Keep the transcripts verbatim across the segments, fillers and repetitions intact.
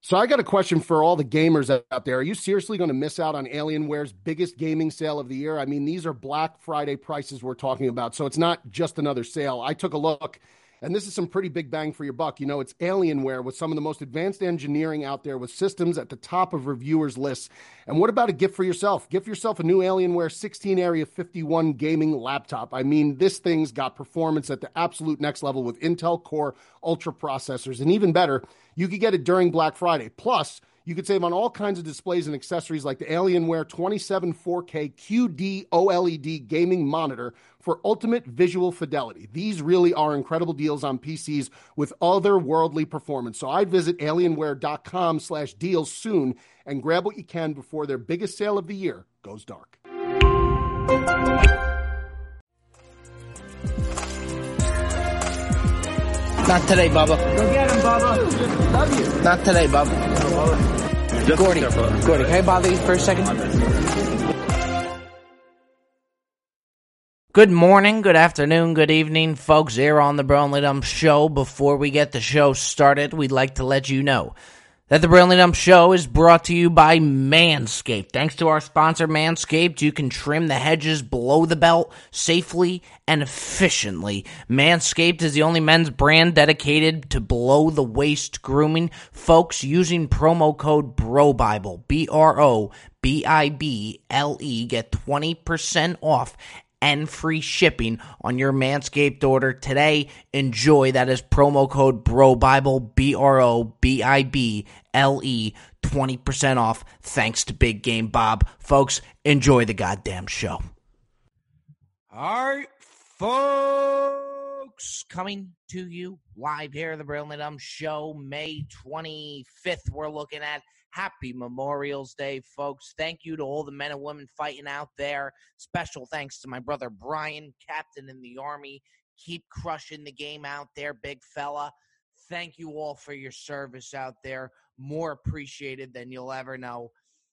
So I got a question for all the gamers out there. Are you seriously going to miss out on Alienware's biggest gaming sale of the year? I mean, these are Black Friday prices we're talking about, so it's not just another sale. I took a look, and this is some pretty big bang for your buck. You know, it's Alienware with some of the most advanced engineering out there with systems at the top of reviewers' lists. And what about a gift for yourself? Gift yourself a new Alienware sixteen Area fifty-one gaming laptop. I mean, this thing's got performance at the absolute next level with Intel Core Ultra processors, and even better, you could get it during Black Friday. Plus, you could save on all kinds of displays and accessories like the Alienware twenty-seven four K Q D OLED gaming monitor for ultimate visual fidelity. These really are incredible deals on P Cs with otherworldly performance. So I'd visit alienware.com slash deals soon and grab what you can before their biggest sale of the year goes dark. Not today, Bubba. Go get him, Bubba. Love you. Not today, Bubba. Just Gordy, careful. Gordy, can I bother you for a second? Good morning, good afternoon, good evening, folks here on the Burnley Dump Show. Before we get the show started, we'd like to let you know that the Burnley Dump Show is brought to you by Manscaped. Thanks to our sponsor, Manscaped, you can trim the hedges below the belt safely and efficiently. Manscaped is the only men's brand dedicated to below-the-waist grooming. Folks, using promo code BROBIBLE, B R O B I B L E, get twenty percent off and free shipping on your Manscaped order today. Enjoy. That is promo code BROBIBLE, B R O B I B L E, twenty percent off thanks to Big Game Bob. Folks, enjoy the goddamn show. All right, folks, coming to you live here at the Burnley Dump Show, May twenty-fifth, we're looking at. Happy Memorial's Day, folks. Thank you to all the men and women fighting out there. Special thanks to my brother Brian, captain in the Army. Keep crushing the game out there, big fella. Thank you all for your service out there. More appreciated than you'll ever know.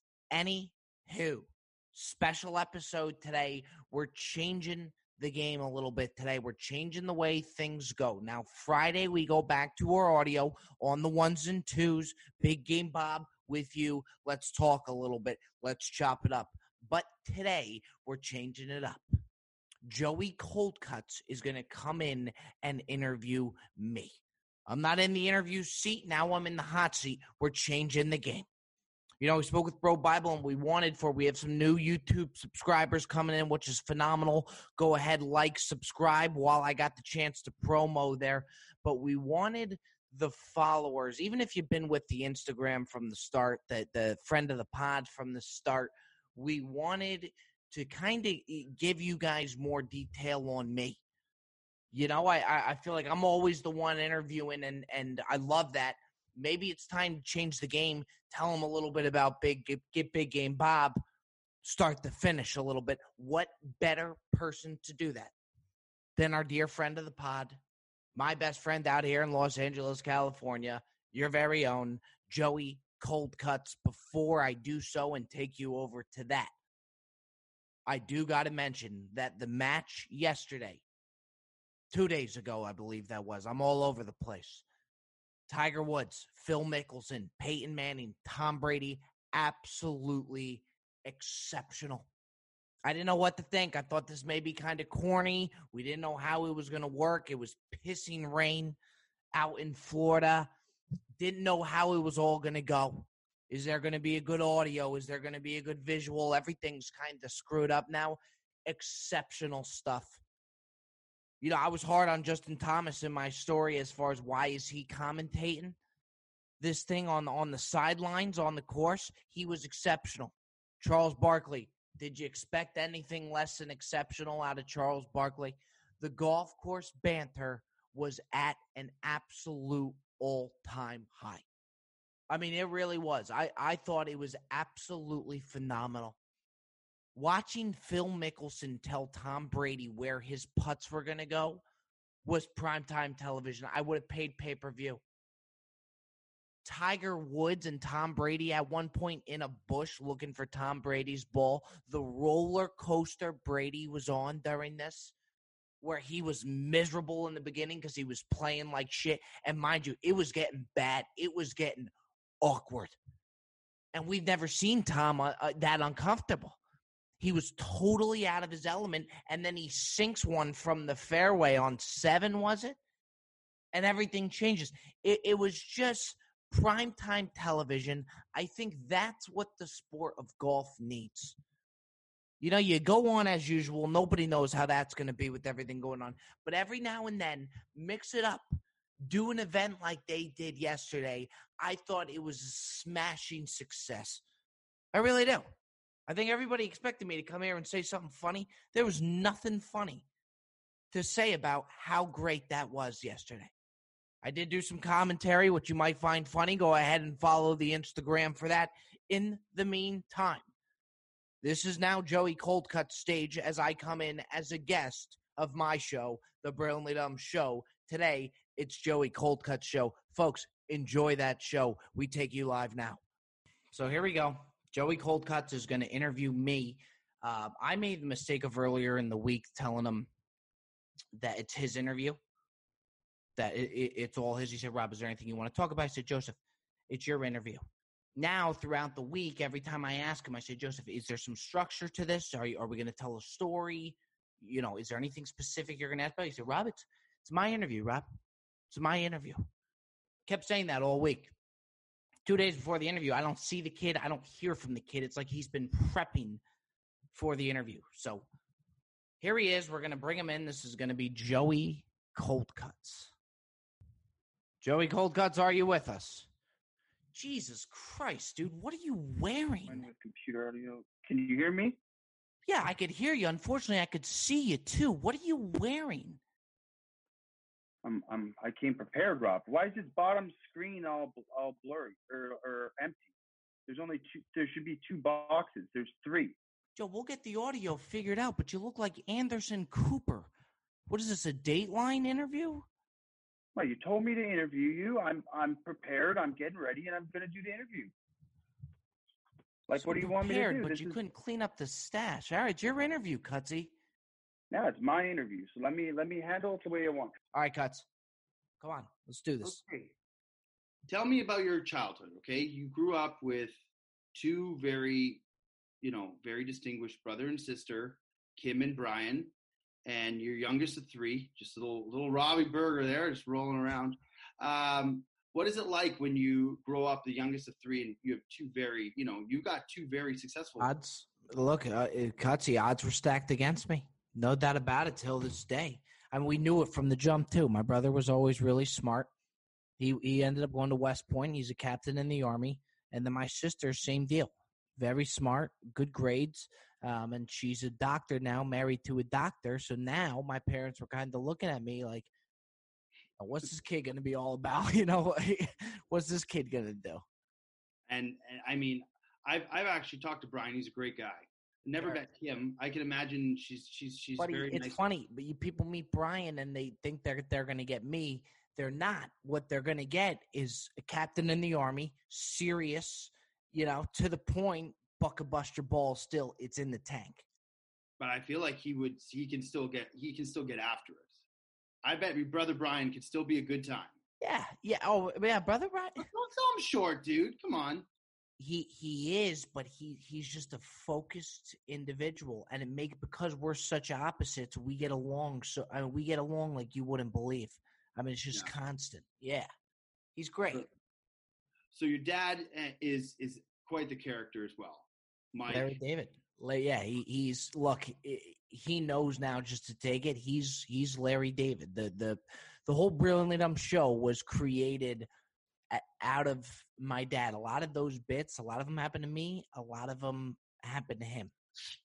Anywho, special episode today. We're changing the game a little bit today. We're changing the way things go. Now, Friday, we go back to our audio on the ones and twos. Big Game Bob with you. Let's talk a little bit. Let's chop it up. But today, we're changing it up. Joey Coldcuts is going to come in and interview me. I'm not in the interview seat. Now I'm in the hot seat. We're changing the game. You know, we spoke with Bro Bible, and we wanted for, we have some new YouTube subscribers coming in, which is phenomenal. Go ahead, like, subscribe while I got the chance to promo there. But we wanted the followers, even if you've been with the Instagram from the start, the, the friend of the pod from the start, we wanted to kind of give you guys more detail on me. You know, I, I feel like I'm always the one interviewing, and, and I love that. Maybe it's time to change the game, tell them a little bit about Big Get Big Game Bob, start to finish a little bit. What better person to do that than our dear friend of the pod, my best friend out here in Los Angeles, California, your very own Joey Coldcuts. Before I do so and take you over to that, I do got to mention that the match yesterday, two days ago, I believe that was, I'm all over the place. Tiger Woods, Phil Mickelson, Peyton Manning, Tom Brady, absolutely exceptional. I didn't know what to think. I thought this may be kind of corny. We didn't know how it was going to work. It was pissing rain out in Florida. Didn't know how it was all going to go. Is there going to be a good audio? Is there going to be a good visual? Everything's kind of screwed up now. Exceptional stuff. You know, I was hard on Justin Thomas in my story as far as why is he commentating this thing on, on the sidelines, on the course. He was exceptional. Charles Barkley, did you expect anything less than exceptional out of Charles Barkley? The golf course banter was at an absolute all-time high. I mean, it really was. I, I thought it was absolutely phenomenal. Watching Phil Mickelson tell Tom Brady where his putts were going to go was primetime television. I would have paid pay-per-view. Tiger Woods and Tom Brady at one point in a bush looking for Tom Brady's ball. The roller coaster Brady was on during this, where he was miserable in the beginning because he was playing like shit. And mind you, it was getting bad. It was getting awkward. And we've never seen Tom uh, uh, that uncomfortable. He was totally out of his element, and then he sinks one from the fairway on seven, was it? And everything changes. It, it was just primetime television. I think that's what the sport of golf needs. You know, you go on as usual. Nobody knows how that's going to be with everything going on. But every now and then, mix it up. Do an event like they did yesterday. I thought it was a smashing success. I really do. I think everybody expected me to come here and say something funny. There was nothing funny to say about how great that was yesterday. I did do some commentary, which you might find funny. Go ahead and follow the Instagram for that. In the meantime, this is now Joey Coldcut's stage as I come in as a guest of my show, The Brilliantly Dumb Show. Today, it's Joey Coldcut's show. Folks, enjoy that show. We take you live now. So here we go. Joey Coldcuts is going to interview me. Uh, I made the mistake of earlier in the week telling him that it's his interview, that it, it, it's all his. He said, Rob, is there anything you want to talk about? I said, Joseph, it's your interview. Now, throughout the week, every time I ask him, I say, Joseph, is there some structure to this? Are, you, are we going to tell a story? You know, is there anything specific you're going to ask about? He said, Rob, it's, it's my interview, Rob. It's my interview. Kept saying that all week. Two days before the interview, I don't see the kid. I don't hear from the kid. It's like he's been prepping for the interview. So here he is. We're going to bring him in. This is going to be Joey Coldcuts. Joey Coldcuts, are you with us? Jesus Christ, dude. What are you wearing? Computer audio. Can you hear me? Yeah, I could hear you. Unfortunately, I could see you, too. What are you wearing? I'm, I'm, I came prepared, Rob. Why is this bottom screen all all blurry or, or empty? There's only two. There should be two boxes. There's three. Joe, we'll get the audio figured out, but you look like Anderson Cooper. What is this, a Dateline interview? Well, you told me to interview you. I'm I'm prepared. I'm getting ready, and I'm going to do the interview. Like, So what do you prepared, want me to do? But This you is, couldn't clean up the stash. All right, it's your interview, Cutsy. yeah, it's my interview. So let me let me handle it the way I want. All right, Cuts. Come on, let's do this. Okay. Tell me about your childhood, okay? You grew up with two very, you know, very distinguished brother and sister, Kim and Brian, and your youngest of three, just a little little Robbie Berger there, just rolling around. Um, what is it like when you grow up the youngest of three and you have two very, you know, you got two very successful Odds, look, uh, Cutsy, odds were stacked against me. No doubt about it till this day. I mean, we knew it from the jump, too. My brother was always really smart. He he ended up going to West Point. He's a captain in the Army. And then my sister, same deal. Very smart, good grades. Um, and she's a doctor now, married to a doctor. So now my parents were kind of looking at me like, what's this kid going to be all about? You know, what's this kid going to do? And, and I mean, I've I've actually talked to Brian. He's a great guy. Never Sure. met Kim. I can imagine she's she's she's Buddy, very it's nice. funny, but you people meet Brian and they think they're they're going to get me. They're not. What they're going to get is a captain in the Army, serious, you know, to the point. Buck a buster ball. Still, it's in the tank. But I feel like he would he can still get he can still get after it. I bet your brother Brian could still be a good time. Yeah, yeah. Oh, yeah, brother Brian. Don't sell him short, dude. Come on. He he is, but he he's just a focused individual, and it make because we're such opposites, we get along. So I mean, we get along like you wouldn't believe. I mean, it's just Yeah. constant. Yeah, he's great. Sure. So your dad uh, is is quite the character as well, Mike. Larry David. Like, yeah, he, he's look. He knows now just to take it. He's he's Larry David. The the the whole Brilliantly Dumb show was created out of my dad. A lot of those bits, a lot of them happened to me. A lot of them happened to him.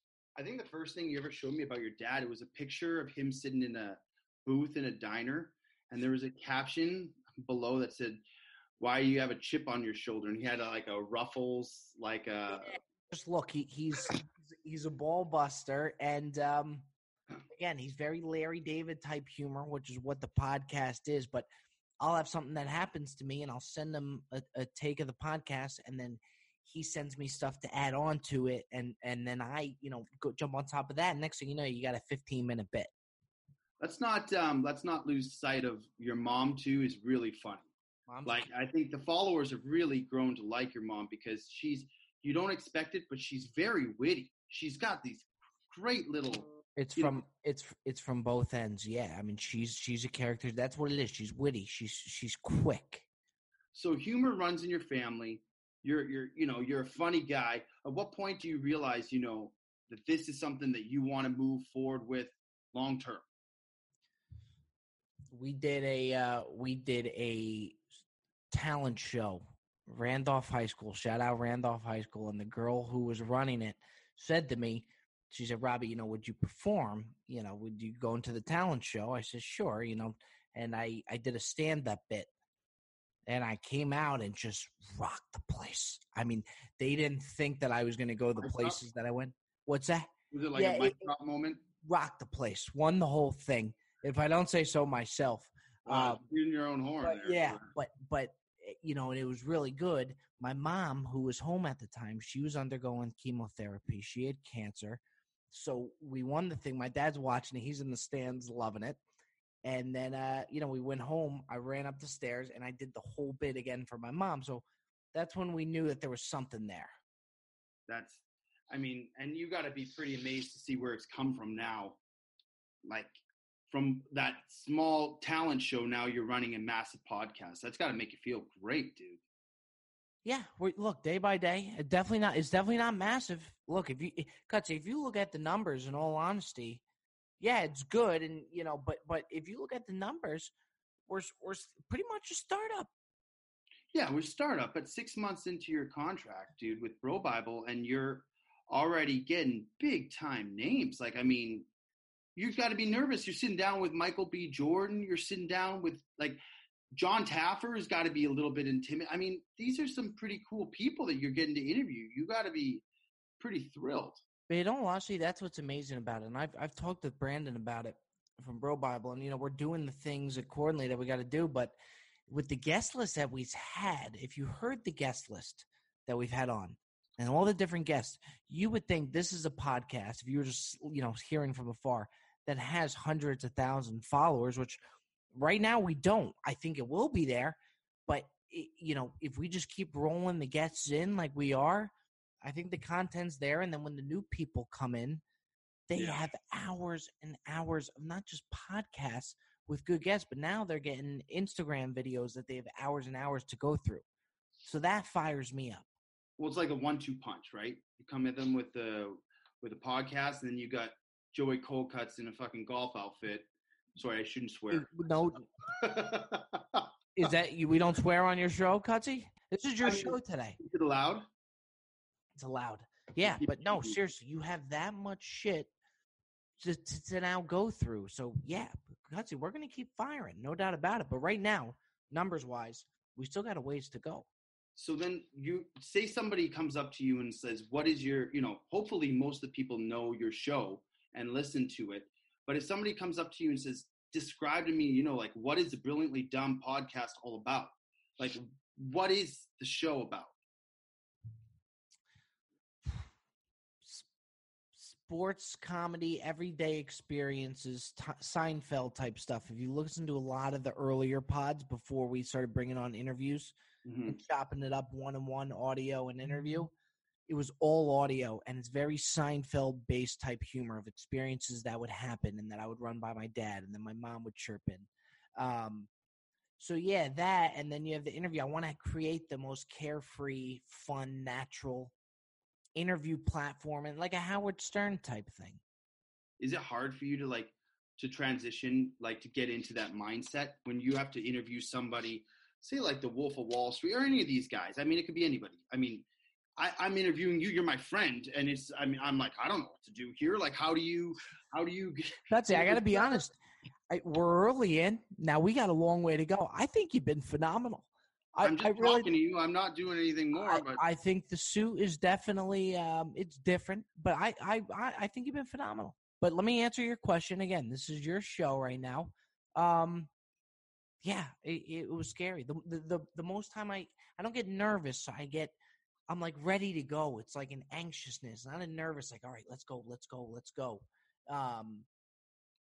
I think the first thing you ever showed me about your dad, it was a picture of him sitting in a booth in a diner, and there was a caption below that said, "Why you have a chip on your shoulder?" And he had a, like a Ruffles, like a. Just look, he, he's he's a ball buster, and um, again, he's very Larry David type humor, which is what the podcast is. But I'll have something that happens to me, and I'll send him a, a take of the podcast, and then he sends me stuff to add on to it, and and then I, you know, go jump on top of that. And next thing you know, you got a fifteen minute bit. Let's not um, let's not lose sight of your mom too. Is really funny. Mom's Like, I think the followers have really grown to like your mom because she's, you don't expect it, but she's very witty. She's got these great little. It's you know, from it's it's from both ends. Yeah, I mean, she's she's a character. That's what it is. She's witty. She's she's quick. So humor runs in your family. You're you're you know you're a funny guy. At what point do you realize you know that this is something that you want to move forward with long term? We did a uh, we did a talent show, Randolph High School. Shout out Randolph High School. And the girl who was running it said to me, she said, Robbie, you know, would you perform? You know, would you go into the talent show? I said, sure, you know, and I, I did a stand-up bit. And I came out and just rocked the place. I mean, they didn't think that I was going to go the Mic places that I went. What's that? Was it like Yeah, a mic it- drop moment? Rocked the place. Won the whole thing. If I don't say so myself. Wow, Um, you're in your own horn. But there. yeah, but but eh, you know, and it was really good. My mom, who was home at the time, she was undergoing chemotherapy. She had cancer, so we won the thing. My dad's watching it; he's in the stands, loving it. And then, uh, you know, we went home. I ran up the stairs, and I did the whole bit again for my mom. So that's when we knew that there was something there. That's, I mean, and you got to be pretty amazed to see where it's come from now. Like, from that small talent show, now you're running a massive podcast. That's got to make you feel great, dude. Yeah, we look day by day. It definitely not. It's definitely not massive. Look, if you, Cutsy, if you look at the numbers, in all honesty, yeah, it's good, and you know, but but if you look at the numbers, we're we're pretty much a startup. Yeah, we're startup, but six months into your contract, dude, with Bro Bible, and you're already getting big time names. Like, I mean, you've got to be nervous. You're sitting down with Michael B. Jordan. You're sitting down with like John Taffer has got to be a little bit intimidated. I mean, these are some pretty cool people that you're getting to interview. You got to be pretty thrilled. But in all honesty, that's what's amazing about it. And I've I've talked with Brandon about it from Bro Bible, and you know, we're doing the things accordingly that we got to do. But with the guest list that we've had, if you heard the guest list that we've had on and all the different guests, you would think this is a podcast, if you were just, you know, hearing from afar, that has hundreds of thousand followers, which right now we don't. I think it will be there. But, it, you know, if we just keep rolling the guests in like we are, I think the content's there. And then when the new people come in, they Yeah. have hours and hours of not just podcasts with good guests, but now they're getting Instagram videos that they have hours and hours to go through. So that fires me up. Well, it's like a one-two punch, right? You come at them with the with a podcast, and then you got Joey Colcuts in a fucking golf outfit. Sorry, I shouldn't swear. No, is that you? We don't swear on your show, Cutsy? This is your I mean, show today. Is it allowed? It's allowed. Yeah, keep but it no, P G. seriously, you have that much shit to, to, to now go through. So, yeah, Cutsy, we're going to keep firing, no doubt about it. But right now, numbers-wise, we still got a ways to go. So then you say somebody comes up to you and says, what is your, you know, hopefully most of the people know your show and listen to it. But if somebody comes up to you and says, describe to me, you know, like, what is the Brilliantly Dumb podcast all about? Like, what is the show about? Sports, comedy, everyday experiences, t- Seinfeld type stuff. If you listen to a lot of the earlier pods before we started bringing on interviews Mm-hmm. and chopping it up one-on-one audio and interview, it was all audio, and it's very Seinfeld-based type humor of experiences that would happen and that I would run by my dad, and then my mom would chirp in. Um, so, yeah, that, and then you have the interview. I want to create the most carefree, fun, natural interview platform, and like a Howard Stern type thing. Is it hard for you to, like, to transition, like, to get into that mindset when you have to interview somebody, say, like the Wolf of Wall Street or any of these guys? I mean, it could be anybody. I mean, I, I'm interviewing you. You're my friend, and it's. I mean, I'm like, I don't know what to do here. Like, how do you, how do you? That's it. I got to be honest. I, we're early in. Now we got a long way to go. I think you've been phenomenal. I, I'm just I really, talking to you. I'm not doing anything more. I, but I think the suit is definitely um, it's different, but I, I, I, I think you've been phenomenal. But let me answer your question again. This is your show right now. Um, yeah, it, it was scary. The, the the the most time I I don't get nervous. I get I'm like ready to go. It's like an anxiousness, not a nervous. Like, all right, let's go, let's go, let's go. Um,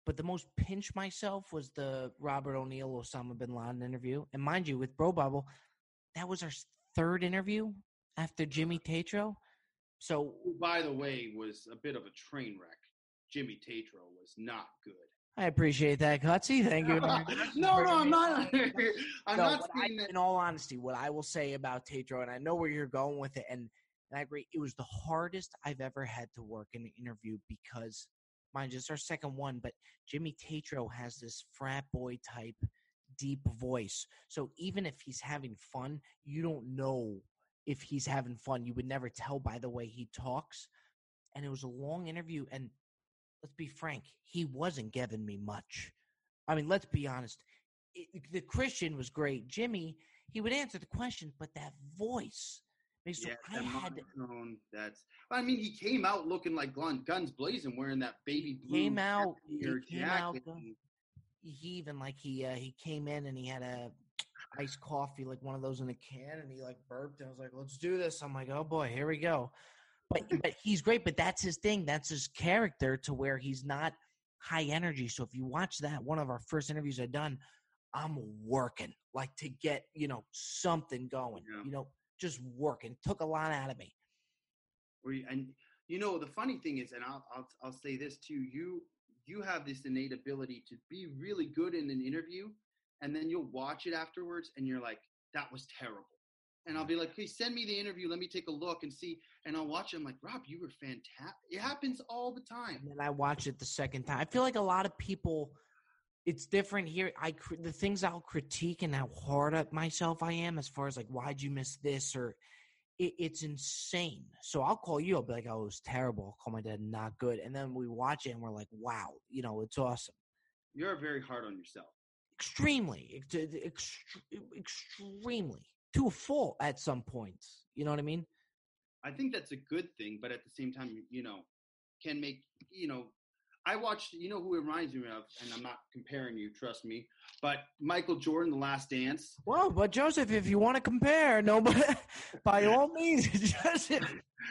But the most pinch myself was the Robert O'Neill Osama bin Laden interview. And mind you, with Bro Bible, that was our third interview after Jimmy Tatro. So, Who, by the way, was a bit of a train wreck. Jimmy Tatro was not good. I appreciate that, Cutsy. Thank you. no, no, I'm not. I'm no, not saying I, that. In all honesty, what I will say about Tatro, and I know where you're going with it, and, and I agree, it was the hardest I've ever had to work in an interview because, mind you, it's our second one, but Jimmy Tatro has this frat boy type deep voice. So even if he's having fun, you don't know if he's having fun. You would never tell by the way he talks. And it was a long interview, and let's be frank, he wasn't giving me much. I mean, let's be honest. It, the Christian was great. Jimmy, he would answer the questions, but that voice. I mean, so yeah, I had monotone, that's. I mean, he came out looking like guns blazing, wearing that baby blue. Came out. He came out. And, he even like he uh, he came in and he had a iced coffee, like one of those in a can, and he like burped. And I was like, "Let's do this." I'm like, "Oh boy, here we go." But but he's great. But that's his thing. That's his character to where he's not high energy. So if you watch that, one of our first interviews I've done, I'm working like to get you know something going. Yeah. You know, just working. Took a lot out of me. And you know the funny thing is, and I'll I'll I'll say this too. You you have this innate ability to be really good in an interview, and then you'll watch it afterwards, and you're like, "That was terrible." And I'll be like, "Hey, send me the interview. Let me take a look and see." And I'll watch it. I'm like, "Rob, you were fantastic." It happens all the time. And then I watch it the second time. I feel like a lot of people, it's different here. I the things I'll critique and how hard at myself I am as far as like, why'd you miss this? Or it, it's insane. So I'll call you. I'll be like, "Oh, it was terrible." I'll call my dad, "Not good." And then we watch it and we're like, "Wow, you know, it's awesome." You're very hard on yourself. Extremely, ext- extremely. To a fault at some points. You know what I mean? I think that's a good thing, but at the same time, you know, can make, you know, I watched, you know who it reminds me of, and I'm not comparing you, trust me, but Michael Jordan, The Last Dance. Well, but Joseph, if you want to compare, no, but by all means, Joseph.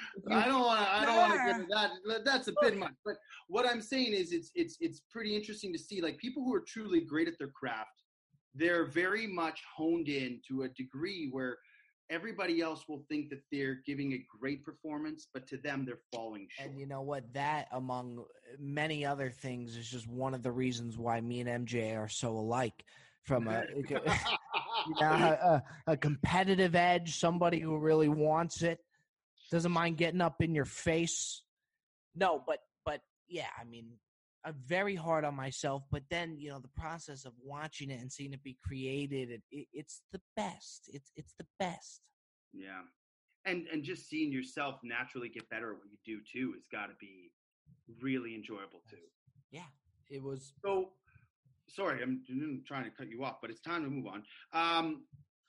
I don't want to, I don't want to get into that. That's a bit much. But what I'm saying is it's, it's, it's pretty interesting to see, like, people who are truly great at their craft, they're very much honed in to a degree where everybody else will think that they're giving a great performance, but to them, they're falling short. And you know what? That, among many other things, is just one of the reasons why me and M J are so alike. From a, you know, a, a competitive edge, somebody who really wants it, doesn't mind getting up in your face. No, but but yeah, I mean, I'm very hard on myself, but then, you know, the process of watching it and seeing it be created, it, it, it's the best. It's it's the best. Yeah. And and just seeing yourself naturally get better at what you do, too, has got to be really enjoyable, too. Yeah, it was. So, sorry, I'm, I'm trying to cut you off, but it's time to move on. Um,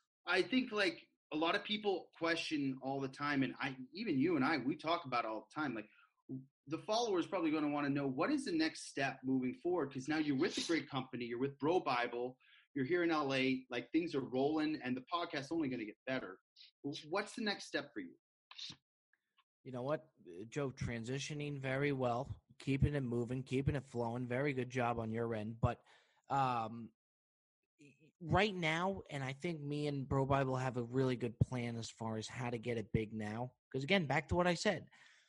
I think, like, a lot of people question all the time, and I even you and I, we talk about it all the time, like, the follower is probably going to want to know what is the next step moving forward, because now you're with a great company, you're with Bro Bible, you're here in L A, like things are rolling, and the podcast's only going to get better. What's the next step for you? You know what, Joe, transitioning very well, keeping it moving, keeping it flowing. Very good job on your end. But um, right now, and I think me and Bro Bible have a really good plan as far as how to get it big now. Because again, back to what I said,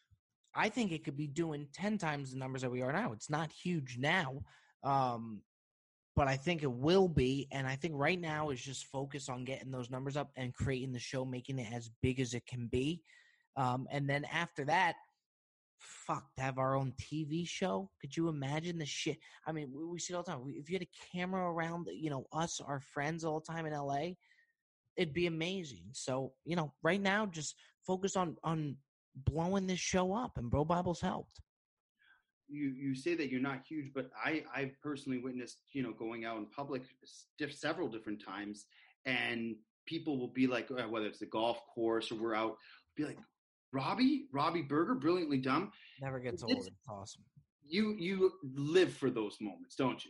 I think it could be doing ten times the numbers that we are now. It's not huge now, um, but I think it will be. And I think right now is just focus on getting those numbers up and creating the show, making it as big as it can be. Um, and then after that, fuck, to have our own T V show. Could you imagine the shit? I mean, we, we see it all the time. If you had a camera around, you know, us, our friends all the time in L A, it'd be amazing. So, you know, right now, just focus on on – blowing this show up, and Bro Bible's helped. You you say that you're not huge, but I I've personally witnessed, you know, going out in public several different times, and people will be like, whether it's the golf course or we're out, be like, Robbie, Robbie Berger, Brilliantly Dumb. Never gets old. It's, it's awesome. You you live for those moments, don't you?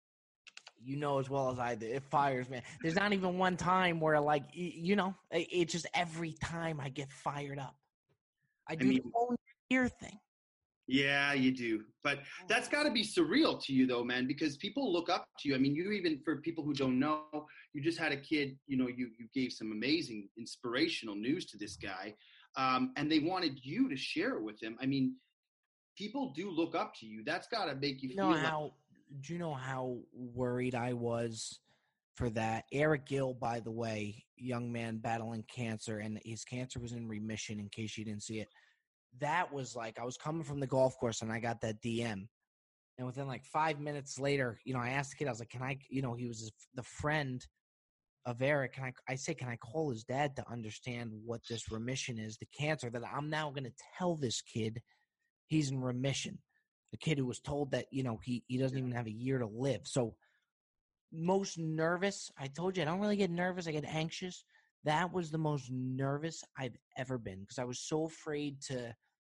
You know as well as I do. It fires, man. There's not even one time where, like, you know, it's just every time I get fired up. I do I mean, the whole year thing. Yeah, you do. But that's got to be surreal to you, though, man, because people look up to you. I mean, you even, for people who don't know, you just had a kid, you know, you, you gave some amazing, inspirational news to this guy, um, and they wanted you to share it with him. I mean, people do look up to you. That's got to make you, You feel know like, how? Do you know how worried I was for that? Eric Gill, by the way, young man battling cancer, and his cancer was in remission. In case you didn't see it, that was like I was coming from the golf course and I got that D M, and within like five minutes later, you know, I asked the kid, I was like, "Can I?" You know, he was his, the friend of Eric. Can I? I say, "Can I call his dad to understand what this remission is, the cancer that I'm now going to tell this kid he's in remission." The kid who was told that, you know, he, he doesn't even have a year to live. So most nervous, I told you, I don't really get nervous. I get anxious. That was the most nervous I've ever been because I was so afraid to,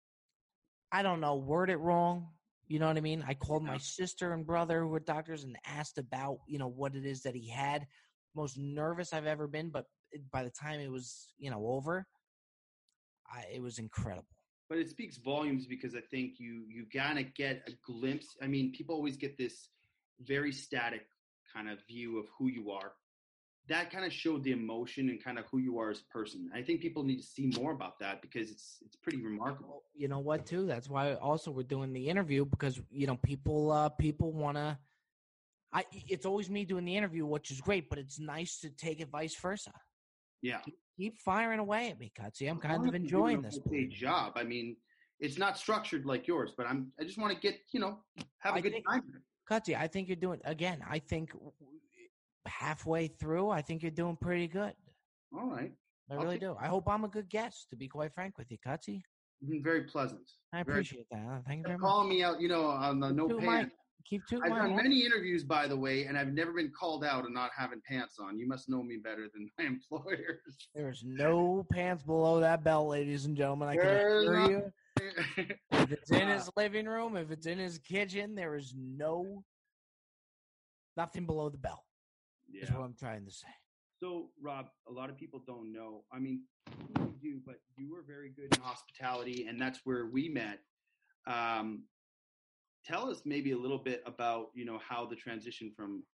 I don't know, word it wrong. You know what I mean? I called my sister and brother who were doctors and asked about, you know, what it is that he had. Most nervous I've ever been. But by the time it was, you know, over, I, it was incredible. But it speaks volumes because I think you you gotta get a glimpse. I mean, people always get this very static kind of view of who you are. That kind of showed the emotion and kind of who you are as a person. I think people need to see more about that because it's it's pretty remarkable. You know what, too? That's why also we're doing the interview because, you know, people uh, people want to – I. It's always me doing the interview, which is great, but it's nice to take it vice versa. Yeah. Keep, keep firing away at me, Cutsy. I'm kind of enjoying this. Okay, job. I mean, it's not structured like yours, but I'm. I just want to get, you know, have a I good think, time. Cutsy, I think you're doing – again, I think halfway through, I think you're doing pretty good. All right. I really do. I hope I'm a good guest, to be quite frank with you, Cutsy. You've been very pleasant. I appreciate very, that. Thank you very much. Calling me out, you know, on the no pants. My, keep I've done horn. many interviews, by the way, and I've never been called out on not having pants on. You must know me better than my employers. There's no pants below that belt, ladies and gentlemen. I can assure you. If it's in his living room, if it's in his kitchen, there is no nothing below the belt. Yeah. Is what I'm trying to say. So, Rob, a lot of people don't know. I mean, you do, but you were very good in hospitality, and that's where we met. Um, tell us maybe a little bit about, you know, how the transition from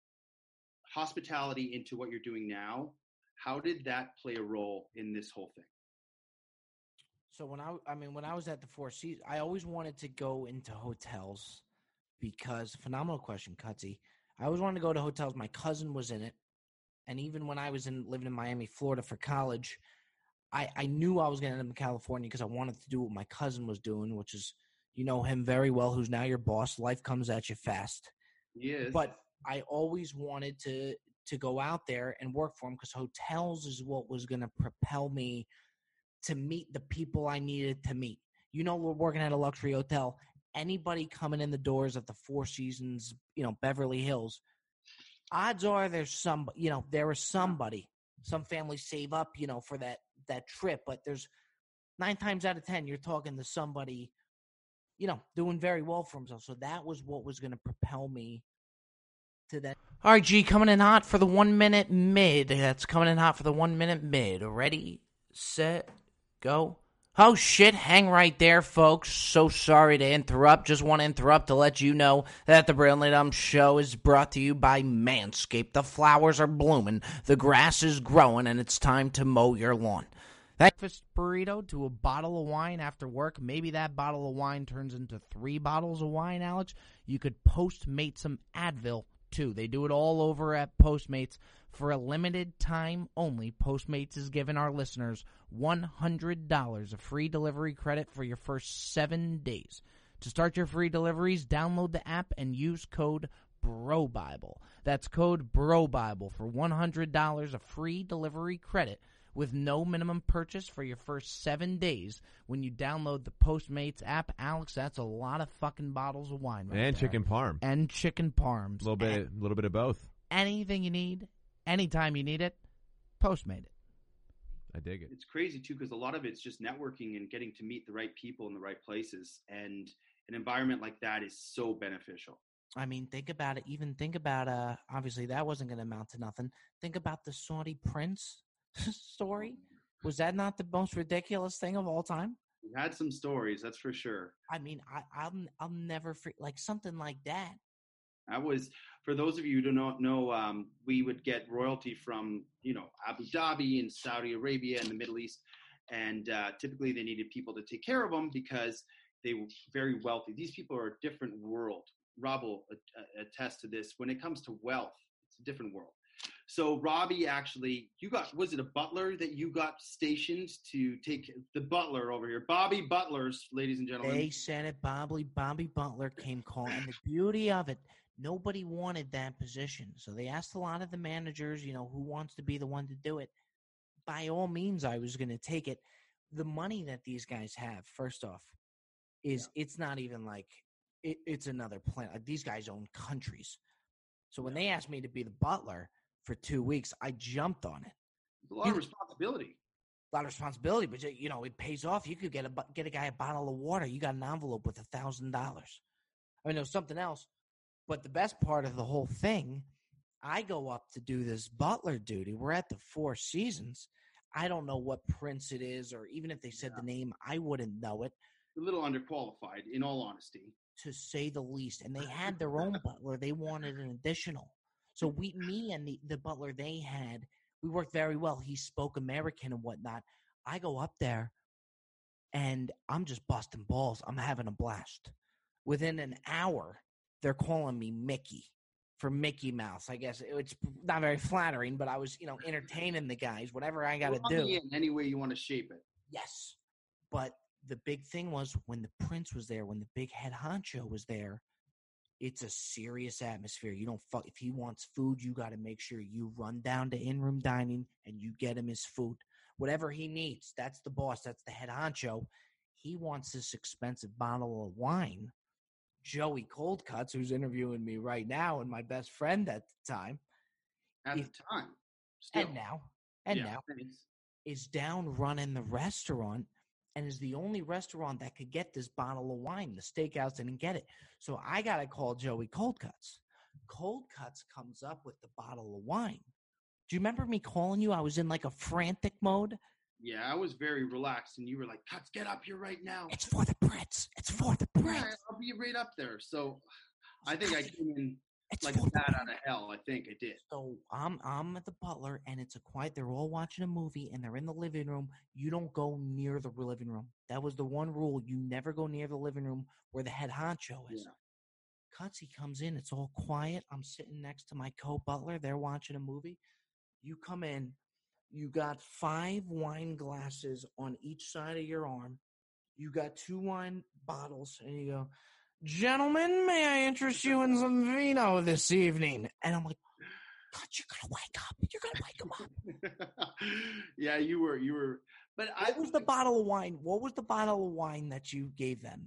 hospitality into what you're doing now. How did that play a role in this whole thing? So when I, I mean, when I was at the Four Seasons, I always wanted to go into hotels because phenomenal question, Cutsy. I always wanted to go to hotels. My cousin was in it. And even when I was in living in Miami, Florida for college, I, I knew I was going to end up in California because I wanted to do what my cousin was doing, which is, you know him very well, who's now your boss. Life comes at you fast. Yes. But I always wanted to to go out there and work for him because hotels is what was going to propel me to meet the people I needed to meet. You know, we're working at a luxury hotel. Anybody coming in the doors of the Four Seasons, you know, Beverly Hills, odds are there's some, you know, there is somebody, some families save up, you know, for that, that trip. But there's nine times out of ten, you're talking to somebody, you know, doing very well for himself. So that was what was going to propel me to that. All right, G, coming in hot for the one minute mid. That's coming in hot for the one minute mid. Ready, set, go. Oh, shit. Hang right there, folks. So sorry to interrupt. Just want to interrupt to let you know that the Brilliantly Dumb Show is brought to you by Manscaped. The flowers are blooming, the grass is growing, and it's time to mow your lawn. Breakfast burrito to a bottle of wine after work. Maybe that bottle of wine turns into three bottles of wine, Alex. You could Postmate some Advil, too. They do it all over at Postmates. For a limited time only, Postmates is giving our listeners one hundred dollars of free delivery credit for your first seven days. To start your free deliveries, download the app and use code BROBIBLE. That's code BROBIBLE for one hundred dollars of free delivery credit with no minimum purchase for your first seven days when you download the Postmates app. Alex, that's a lot of fucking bottles of wine right And there. chicken parm. And chicken parms. A little bit, a little bit of both. Anything you need, anytime you need it, Postmate it. I dig it. It's crazy, too, because a lot of it's just networking and getting to meet the right people in the right places. And an environment like that is so beneficial. I mean, think about it. Even think about, uh, obviously, that wasn't going to amount to nothing. Think about the Saudi prince story. Was that not the most ridiculous thing of all time? You had some stories, that's for sure. I mean, I, I'll I'll never forget like something like that. That was, for those of you who do not know, um, we would get royalty from, you know, Abu Dhabi and Saudi Arabia and the Middle East. And uh, typically they needed people to take care of them because they were very wealthy. These people are a different world. Rob will attest to this. When it comes to wealth, it's a different world. So Robbie actually, you got, was it a butler that you got stationed to take the butler over here? Bobby Butlers, ladies and gentlemen. They said it, Bobby, Bobby Butler came calling. And the beauty of it, nobody wanted that position. So they asked a lot of the managers, you know, who wants to be the one to do it. By all means, I was going to take it. The money that these guys have, first off, is yeah. it's not even like it, it's another planet. These guys own countries. So when they asked me to be the butler for two weeks, I jumped on it. It's a lot you, of responsibility. A lot of responsibility, but you know it pays off. You could get a get a guy a bottle of water. You got an envelope with a thousand dollars. I mean, it was something else. But the best part of the whole thing, I go up to do this butler duty. We're at the Four Seasons. I don't know what prince it is, or even if they said yeah. the name, I wouldn't know it. A little underqualified, in all honesty, to say the least. And they had their own butler. They wanted an additional. So we, me and the, the butler they had, we worked very well. He spoke American and whatnot. I go up there, and I'm just busting balls. I'm having a blast. Within an hour, they're calling me Mickey for Mickey Mouse. I guess it's not very flattering, but I was, you know, entertaining the guys, whatever I got to do. In any way you want to shape it. Yes. But the big thing was when the prince was there, when the big head honcho was there, it's a serious atmosphere. You don't fuck. If he wants food, you got to make sure you run down to in-room dining and you get him his food. Whatever he needs, that's the boss. That's the head honcho. He wants this expensive bottle of wine. Joey Cold Cuts, who's interviewing me right now and my best friend at the time. At he, the time. Still. And now. And yeah, now. Thanks. Is down running the restaurant and is the only restaurant that could get this bottle of wine. The steakhouse didn't get it. So I got to call Joey Cold Cuts. Cold Cuts comes up with the bottle of wine. Do you remember me calling you? I was in like a frantic mode. Yeah, I was very relaxed, and you were like, Cuts, get up here right now. It's for the Prince. It's for the Prince. Yeah, I'll be right up there. So I think I came in it's like a bat out of hell. I think I did. So I'm I'm at the butler, and it's a quiet. They're all watching a movie, and they're in the living room. You don't go near the living room. That was the one rule. You never go near the living room where the head honcho is. Yeah. Cuts, he comes in. It's all quiet. I'm sitting next to my co-butler. They're watching a movie. You come in. You got five wine glasses on each side of your arm. You got two wine bottles, and you go, gentlemen, may I interest you in some vino this evening? And I'm like, God, you're going to wake up. You're going to wake them up. Yeah, you were. You were. But what I was the bottle of wine? What was the bottle of wine that you gave them?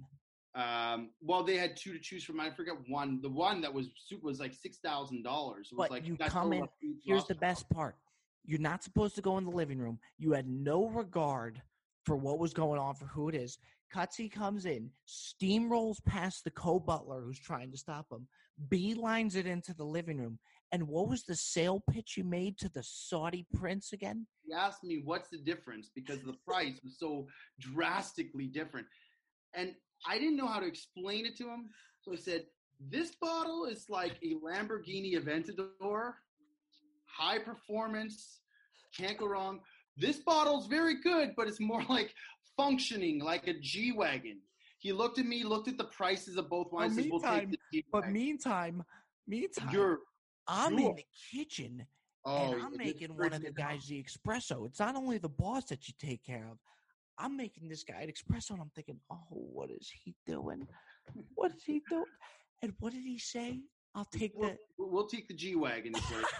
Um, well, they had two to choose from. I forget one. The one that was was like six thousand dollars. But like you come in. Here's the best part. You're not supposed to go in the living room. You had no regard for what was going on, for who it is. Cutsy comes in, steamrolls past the co-butler who's trying to stop him, beelines it into the living room. And what was the sale pitch you made to the Saudi prince again? He asked me what's the difference because the price was so drastically different. And I didn't know how to explain it to him. So I said, this bottle is like a Lamborghini Aventador. High performance, can't go wrong. This bottle's very good, but it's more like functioning, like a G-Wagon. He looked at me, looked at the prices of both wines. Well, meantime, we'll but meantime, meantime, you're, I'm you're, in the kitchen, oh, and I'm making one of the guys the espresso. It's not only the boss that you take care of. I'm making this guy an espresso, and I'm thinking, oh, what is he doing? What is he doing? And what did he say? I'll take we'll, the. We'll take the G-Wagon.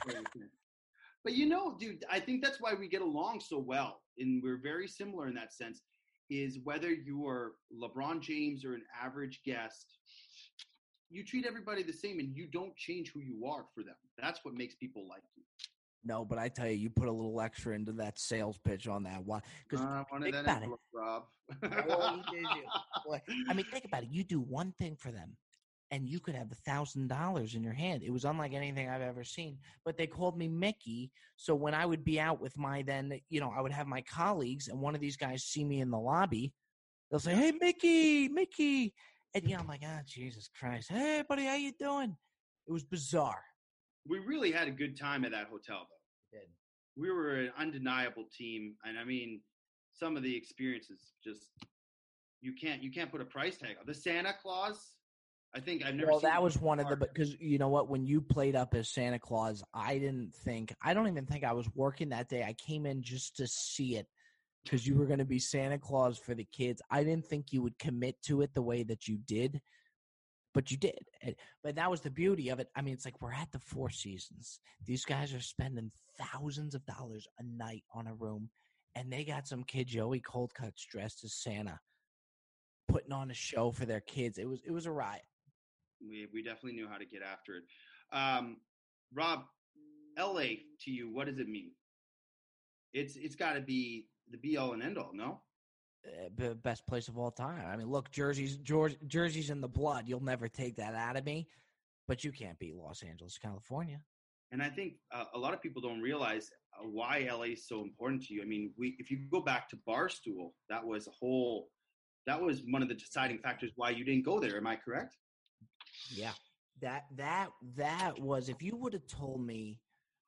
But you know, dude, I think that's why we get along so well, and we're very similar in that sense, is whether you are LeBron James or an average guest, you treat everybody the same, and you don't change who you are for them. That's what makes people like you. No, but I tell you, you put a little extra into that sales pitch on that one. Because uh, think about it, Rob. oh, did you? Boy, I mean, think about it. You do one thing for them, and you could have a thousand dollars in your hand. It was unlike anything I've ever seen. But they called me Mickey. So when I would be out with my then, you know, I would have my colleagues, and one of these guys see me in the lobby. They'll say, "Hey, Mickey, Mickey," and you know, I'm like, "Ah, Jesus Christ! Hey, buddy, how you doing?" It was bizarre. We really had a good time at that hotel, though. We did. We were an undeniable team, and I mean, some of the experiences just you can't you can't put a price tag on. The Santa Claus, I think I've never. Well, seen that was one of the because you know what, when you played up as Santa Claus, I didn't think I don't even think I was working that day. I came in just to see it because you were going to be Santa Claus for the kids. I didn't think you would commit to it the way that you did. But you did. But that was the beauty of it. I mean, it's like we're at the Four Seasons. These guys are spending thousands of dollars a night on a room, and they got some kid, Joey Coldcuts, dressed as Santa, putting on a show for their kids. It was it was a riot. We we definitely knew how to get after it. Um, Rob, L A to you, what does it mean? It's it's got to be the be all and end all, no? Uh, best place of all time. I mean, look, Jersey's George, Jersey's in the blood. You'll never take that out of me, but you can't beat Los Angeles, California. And I think uh, a lot of people don't realize uh, why L A is so important to you. I mean, we if you go back to Barstool, that was a whole, that was one of the deciding factors why you didn't go there. Am I correct? Yeah, that that that was. If you would have told me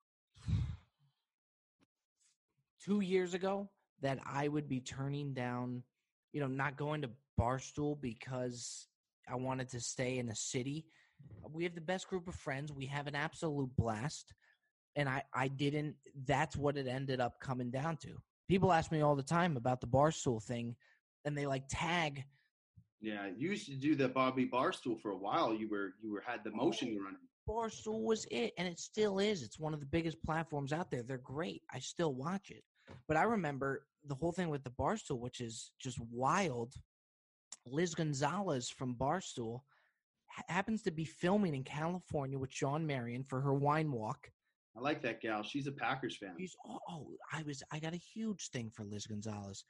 two years ago that I would be turning down, you know, not going to Barstool because I wanted to stay in a city. We have the best group of friends. We have an absolute blast. And I, I didn't – that's what it ended up coming down to. People ask me all the time about the Barstool thing, and they, like, tag. Yeah, you used to do the Bobby Barstool for a while. You were you were had the motion running. Barstool was it, and it still is. It's one of the biggest platforms out there. They're great. I still watch it. But I remember the whole thing with the Barstool, which is just wild. Liz Gonzalez from Barstool ha- happens to be filming in California with Sean Marion for her wine walk. I like that gal. She's a Packers fan. She's, oh, oh, I was, I got a huge thing for Liz Gonzalez.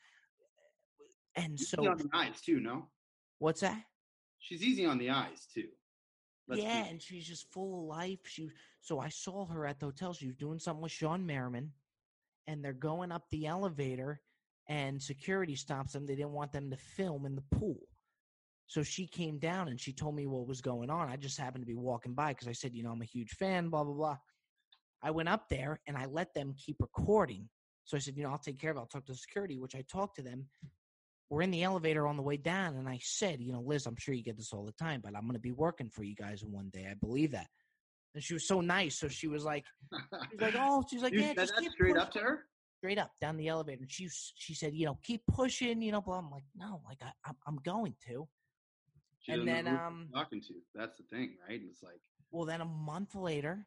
And She's so, easy on the eyes too, no? What's that? She's easy on the eyes too. Let's yeah, be- and she's just full of life. She, so I saw her at the hotel. She was doing something with Sean Merriman. And they're going up the elevator, and security stops them. They didn't want them to film in the pool. So she came down, and she told me what was going on. I just happened to be walking by because I said, you know, I'm a huge fan, blah, blah, blah. I went up there, and I let them keep recording. So I said, you know, I'll take care of it. I'll talk to security, which I talked to them. We're in the elevator on the way down, and I said, you know, Liz, I'm sure you get this all the time, but I'm going to be working for you guys one day. I believe that. And she was so nice. So she was like, she's like, oh, she's like, you yeah, said just that keep straight pushing. up to her? Straight up down the elevator. And she she said, you know, keep pushing, you know, blah. I'm like, no, like I, I'm, I'm going to. She and then, know who um, you're talking to. That's the thing, right? It's like, well, then a month later,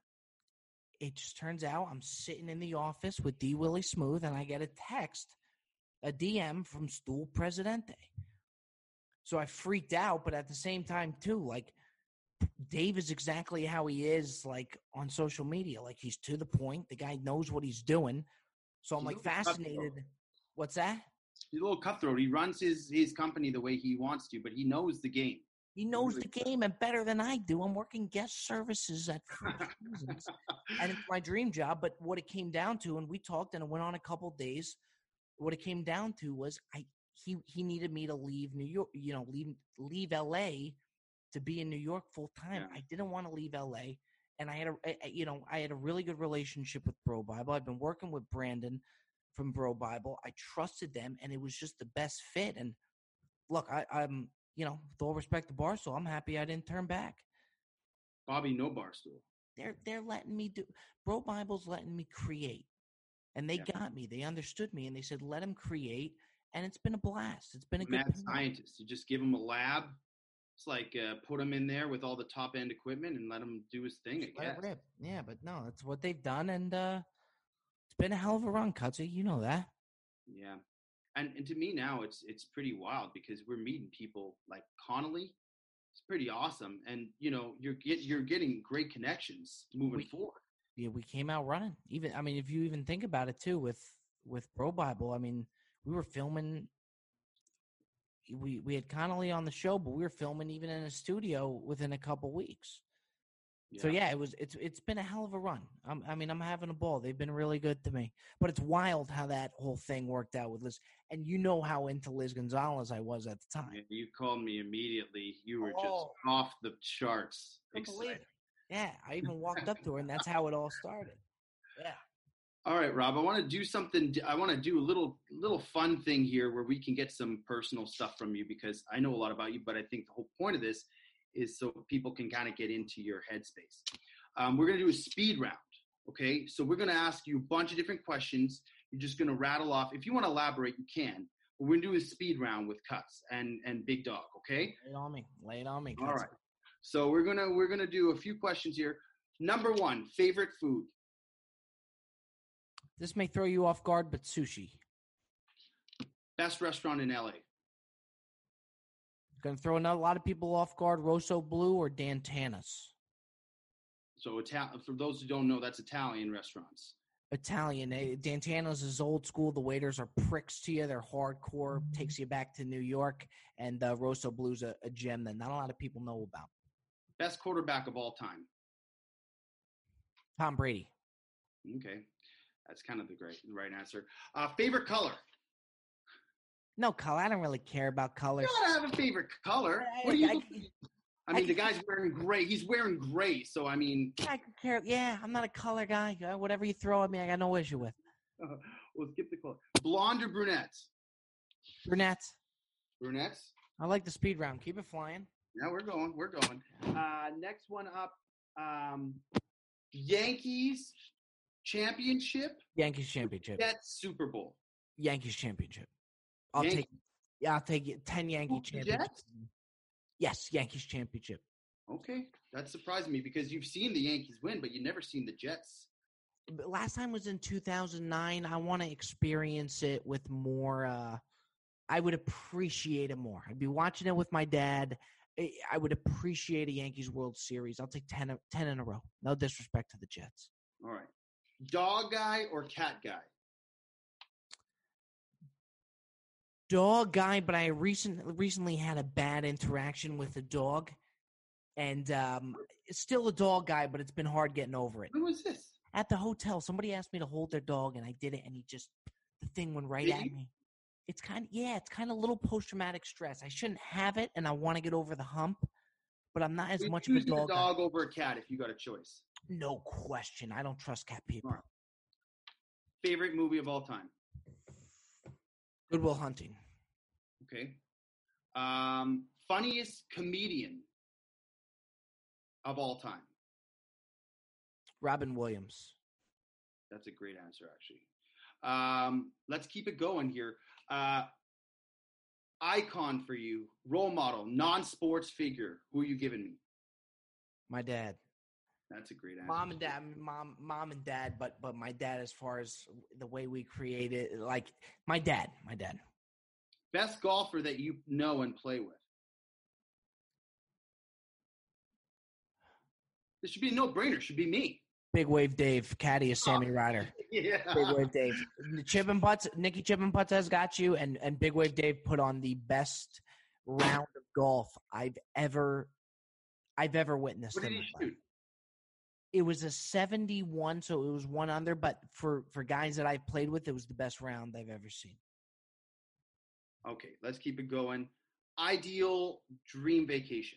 it just turns out I'm sitting in the office with D. Willie Smooth, and I get a text, a D M from Stool Presidente. So I freaked out, but at the same time, too, like, Dave is exactly how he is, like, on social media. Like, he's to the point. The guy knows what he's doing. So I'm, he's like, fascinated. Cutthroat. What's that? He's a little cutthroat. He runs his, his company the way he wants to, but he knows the game. He knows really the game and better than I do. I'm working guest services at Four Seasons, and it's my dream job. But what it came down to, and we talked, and it went on a couple of days, what it came down to was I he he needed me to leave New York, you know, leave leave L A to be in New York full time. Yeah. I didn't want to leave L A, and I had a, a you know I had a really good relationship with Bro Bible. I've been working with Brandon from Bro Bible. I trusted them, and it was just the best fit. And look, I, I'm you know, with all respect to Barstool, I'm happy I didn't turn back. Bobby, no Barstool. They're they're letting me do. Bro Bible's letting me create, and they yeah. got me. They understood me, and they said, "Let him create." And it's been a blast. It's been a Mad good scientist. You just give him a lab. It's like uh, put him in there with all the top end equipment and let him do his thing. Just I guess. Let it rip. Yeah, but no, that's what they've done, and uh, it's been a hell of a run, Cutsy. You know that. Yeah, and and to me now it's it's pretty wild because we're meeting people like Connolly. It's pretty awesome, and you know you're get you're getting great connections moving we, forward. Yeah, we came out running. Even I mean, if you even think about it too, with with Bro Bible, I mean. We were filming. We we had Connolly on the show, but we were filming even in a studio within a couple weeks. So yeah, it was. It's it's been a hell of a run. I'm, I mean, I'm having a ball. They've been really good to me. But it's wild how that whole thing worked out with Liz. And you know how into Liz Gonzalez I was at the time. Yeah, you called me immediately. You were Oh. just off the charts. Couldn't believe Excited. it. Yeah, I even walked up to her, and that's how it all started. Yeah. All right, Rob. I want to do something. I want to do a little little fun thing here where we can get some personal stuff from you because I know a lot about you. But I think the whole point of this is so people can kind of get into your headspace. Um, we're going to do a speed round, okay? So we're going to ask you a bunch of different questions. You're just going to rattle off. If you want to elaborate, you can. But we're going to do a speed round with Cuts and, and Big Dog, okay? Lay it on me. Lay it on me. All Cuts. right. So we're going to we're going to do a few questions here. Number one, favorite food? This may throw you off guard, but sushi. Best restaurant in L A? Going to throw a lot of people off guard, Rosso Blue or Dan Tana's. So Ital- for those who don't know, that's Italian restaurants. Italian. eh, Dan Tana's is old school. The waiters are pricks to you. They're hardcore. Takes you back to New York. And uh, Rosso Blue's a, a gem that not a lot of people know about. Best quarterback of all time? Tom Brady. Okay. That's kind of the great the right answer. Uh, favorite color? No color. I don't really care about colors. You gotta have a favorite color. I- What do you? I- I, I mean, I- the guy's wearing gray. He's wearing gray. So I mean, I could care. Yeah, I'm not a color guy. Uh, Whatever you throw at me, I got no issue with. uh, we'll skip the color. Blonde or brunettes? Brunettes. Brunettes. I like the speed round. Keep it flying. Yeah, we're going. We're going. Uh, next one up. Um, Yankees championship. Yankees championship. Jets Super Bowl. Yankees championship. I'll Yankees. take. Yeah, I'll take it. Ten Yankee Over the championships. Jets? Yes, Yankees championship. Okay, that surprised me because you've seen the Yankees win, but you've never seen the Jets. But last time was in two thousand nine. I want to experience it with more. Uh, I would appreciate it more. I'd be watching it with my dad. I- I would appreciate a Yankees World Series. I'll take ten, ten in a row. No disrespect to the Jets. All right. Dog guy or cat guy? Dog guy, but I recent, recently had a bad interaction with a dog. And um, it's still a dog guy, but it's been hard getting over it. Who was this? At the hotel, somebody asked me to hold their dog, and I did it, and he just – the thing went right Did at he? me. It's kind of – yeah, it's kind of a little post-traumatic stress. I shouldn't have it, and I want to get over the hump, but I'm not as We'd much of a choose dog guy. dog over a cat if you got a choice. No question. I don't trust cat people. All right. Favorite movie of all time? Goodwill Hunting. Okay. Um, funniest comedian of all time? Robin Williams. That's a great answer, actually. Um, let's keep it going here. Uh, icon for you, role model, non-sports figure. Who are you giving me? My dad. That's a great answer. Mom and dad, mom, mom and dad, but but my dad, as far as the way we created, like my dad, my dad. Best golfer that you know and play with? This should be a no-brainer. Should be me. Big Wave Dave, caddy of Sammy Ryder. Yeah. Big Wave Dave, Chip and Putz, Nicky Chip and Putz has got you, and and Big Wave Dave put on the best round of golf I've ever, I've ever witnessed. What did in he my life. shoot? It was a seventy-one, so it was one under. But for for guys that I've played with, it was the best round I've ever seen. Okay, let's keep it going. Ideal dream vacation.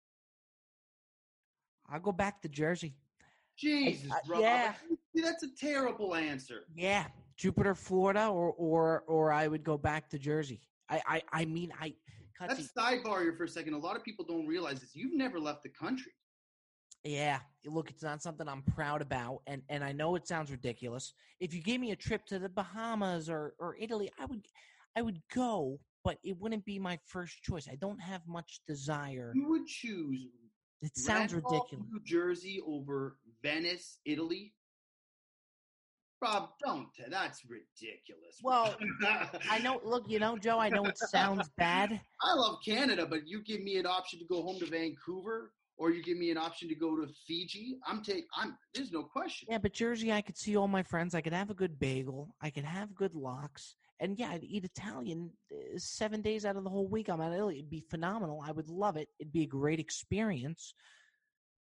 I'll go back to Jersey. Jesus, I- Rob. yeah. That's a terrible answer. Yeah, Jupiter, Florida, or or or I would go back to Jersey. I I, I mean I. Cutsy, Let's sidebar here for a second. A lot of people don't realize this. You've never left the country. yeah, look, it's not something I'm proud about, and and I know it sounds ridiculous. If you gave me a trip to the Bahamas or or Italy, I would I would go, but it wouldn't be my first choice. I don't have much desire. You would choose It sounds Randolph, ridiculous. New Jersey over Venice, Italy. Rob, don't. That's ridiculous. Well, I know. Look, you know, Joe. I know it sounds bad. I love Canada, but you give me an option to go home to Vancouver, or you give me an option to go to Fiji. I'm take. I'm. There's no question. Yeah, but Jersey, I could see all my friends. I could have a good bagel. I could have good lox. And yeah, I'd eat Italian uh, seven days out of the whole week. I'm at Italy. It'd be phenomenal. I would love it. It'd be a great experience.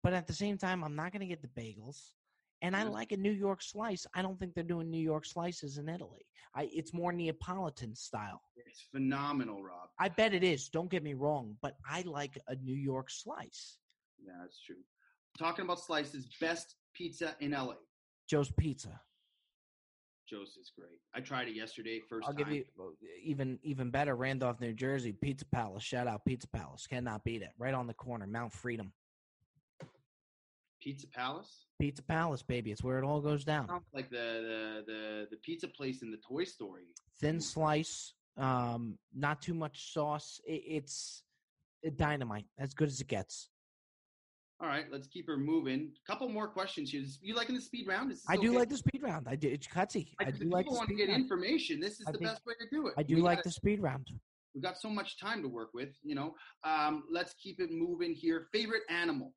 But at the same time, I'm not going to get the bagels. And I like a New York slice. I don't think they're doing New York slices in Italy. I, it's more Neapolitan style. It's phenomenal, Rob. I bet it is. Don't get me wrong. But I like a New York slice. Yeah, that's true. Talking about slices, best pizza in L A. Joe's Pizza. Joe's is great. I tried it yesterday, first I'll time. give you even even better. Randolph, New Jersey, Pizza Palace. Shout out Pizza Palace. Cannot beat it. Right on the corner, Mount Freedom. Pizza Palace? Pizza Palace, baby. It's where it all goes down. Sounds like the, the the the pizza place in the Toy Story. Thin slice, um, not too much sauce. It, it's it dynamite, as good as it gets. All right, let's keep her moving. Couple more questions here. You liking the speed round? Is this I do okay? like the speed round. I do. It's cutsy. I If do like the people want to speed get round. information, this is I the think- best way to do it. I do We like got- the speed round. We got so much time to work with, you know. Um, let's keep it moving here. Favorite animal?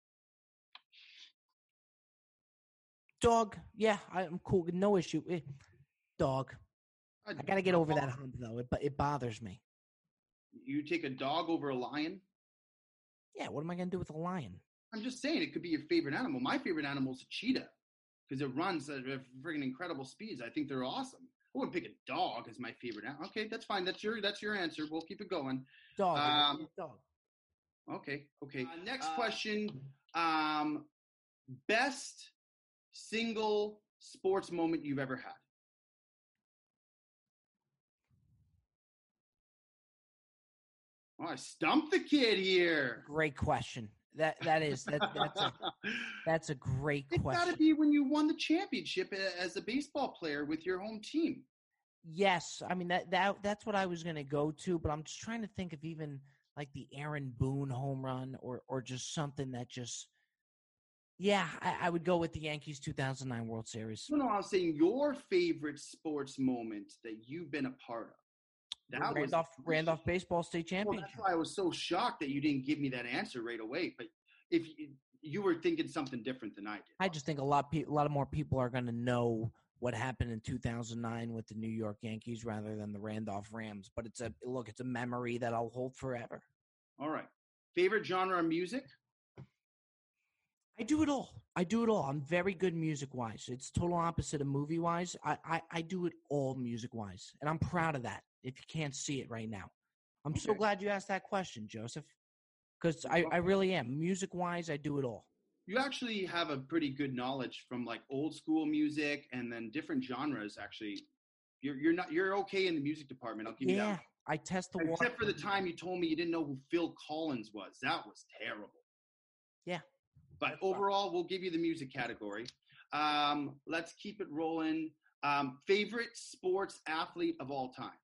Dog. Yeah, I'm cool. No issue. Eh, Dog. I got to get over that hump, though. It, it bothers me. You take a dog over a lion? Yeah, what am I going to do with a lion? I'm just saying it could be your favorite animal. My favorite animal is a cheetah because it runs at friggin' incredible speeds. I think they're awesome. I wouldn't pick a dog as my favorite animal. Okay, that's fine. That's your that's your answer. We'll keep it going. Dog. Um, dog. Okay, okay. Uh, next question. Um, best single sports moment you've ever had? Oh, I stumped the kid here. Great question. That that is that that's a that's a great It's question. got to be when you won the championship a- as a baseball player with your home team. Yes, I mean that that that's what I was going to go to, but I'm just trying to think of even like the Aaron Boone home run or or just something that just. Yeah, I, I would go with the Yankees two thousand nine World Series. No, no, I was saying your favorite sports moment that you've been a part of. That Randolph was Randolph baseball state Well, championship. that's why I was so shocked that you didn't give me that answer right away. But if you, you were thinking something different than I did, I just think a lot pe- a lot of more people are going to know what happened in two thousand nine with the New York Yankees rather than the Randolph Rams. But it's a look, it's a memory that I'll hold forever. all right. Favorite genre of music? I do it all. I do it all. I'm very good music-wise. It's total opposite of movie-wise. I, I, I do it all music-wise, and I'm proud of that, if you can't see it right now. I'm so Okay. glad you asked that question, Joseph, because I, I really am. Music-wise, I do it all. You actually have a pretty good knowledge from like old school music and then different genres. Actually, you're you're not you're okay in the music department. I'll give you Yeah, that. I test the water. Except for the time you told me you didn't know who Phil Collins was. That was terrible. Yeah. But That's fine. overall, we'll give you the music category. Um, let's keep it rolling. Um, favorite sports athlete of all time?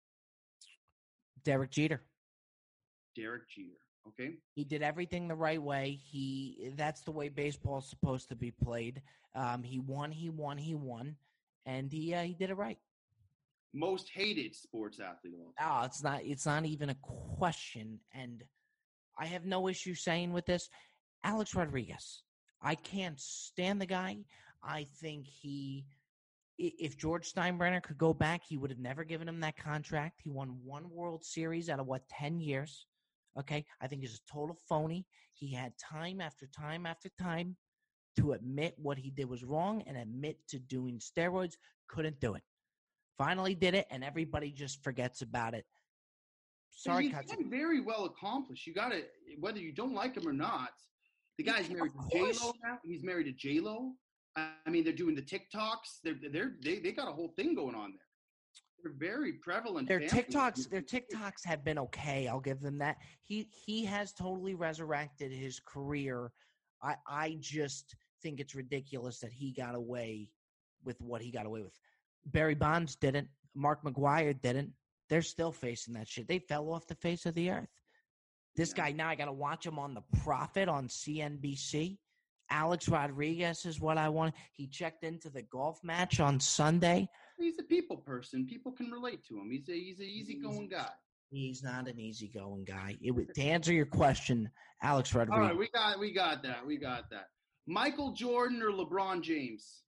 Derek Jeter. Derek Jeter. Okay. He did everything the right way. He that's the way baseball is supposed to be played. Um, he won, he won, he won, and he uh, he did it right. Most hated sports athlete of all time? Oh, it's not it's not even a question, and I have no issue saying with this, Alex Rodriguez. I can't stand the guy. I think he, i- if George Steinbrenner could go back, he would have never given him that contract. He won one World Series out of what ten years. Okay, I think he's a total phony. He had time after time after time to admit what he did was wrong and admit to doing steroids. Couldn't do it. Finally did it, and everybody just forgets about it. Sorry, he's Katsu. been very well accomplished. You got to, whether you don't like him or not, the guy's married Of to J course. Lo now. He's married to J Lo. I mean, they're doing the TikToks. They're they're they they got a whole thing going on there. They're very prevalent. Their family. TikToks, their TikToks have been okay. I'll give them that. He he has totally resurrected his career. I I just think it's ridiculous that he got away with what he got away with. Barry Bonds didn't. Mark McGuire didn't. They're still facing that shit. They fell off the face of the earth. This Yeah. guy now, I got to watch him on The Prophet on C N B C. Alex Rodriguez is what I want. He checked into the golf match on Sunday. He's a people person. People can relate to him. He's a he's an easygoing guy. He's not an easygoing guy. It was, to answer your question, Alex All Rodriguez. right, we got we got that. We got that. Michael Jordan or LeBron James?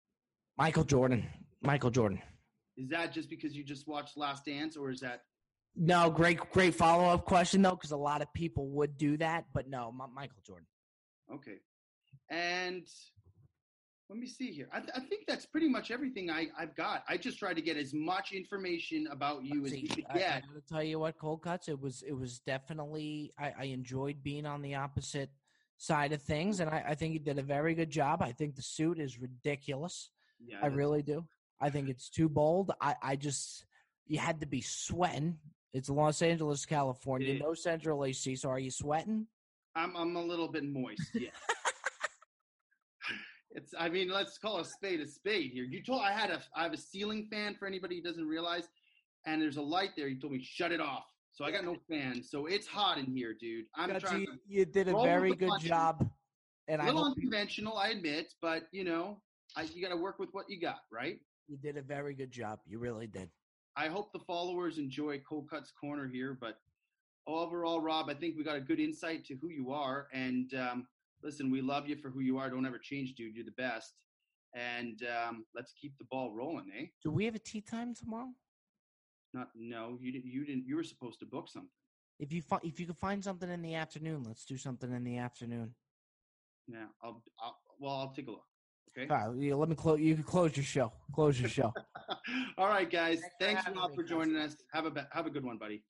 Michael Jordan. Michael Jordan. Is that just because you just watched Last Dance, or is that No, great, great follow-up question, though, because a lot of people would do that. But no, M- Michael Jordan. Okay. And let me see here. I, th- I think that's pretty much everything I, I've got. I just tried to get as much information about you as See, you could I, I get. gotta tell you what, Cold Cuts, it was it was definitely I, I enjoyed being on the opposite side of things, and I, I think you did a very good job. I think the suit is ridiculous. Yeah, I really do. I think it's too bold. I, I just you had to be sweating. It's Los Angeles, California, no central A C. So are you sweating? I'm I'm a little bit moist. Yeah. It's, I mean, let's call a spade a spade here. You told I had a, I have a ceiling fan for anybody who doesn't realize, and there's a light there. You told me shut it off, so I got no fan. So it's hot in here, dude. I'm Gotcha. trying. You, To you did a roll very with the good punches. job, and a I little hope you, unconventional, I admit, but you know, I, you got to work with what you got, right? you did a very good job. You really did. I hope the followers enjoy Cold Cuts Corner here, but overall, Rob, I think we got a good insight to who you are, and um, listen, we love you for who you are. Don't ever change, dude. You're the best. And um, let's keep the ball rolling, eh? Do we have a tea time tomorrow? Not, no, you didn't. You didn't. You were supposed to book something. If you fi- if you could find something in the afternoon, let's do something in the afternoon. Yeah, I'll. I'll well, I'll take a look. Okay. All right, yeah, let me close. You can close your show. Close your show. All right, guys. Thanks Thanks, for having Rob, me, for guys. joining us. Have a be- have a good one, buddy.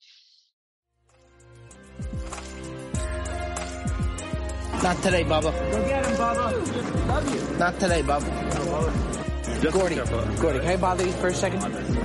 Not today, Bubba. Go get him, Bubba. Love you. Not today, Bubba. Gordy, Gordy, can I bother you for a second?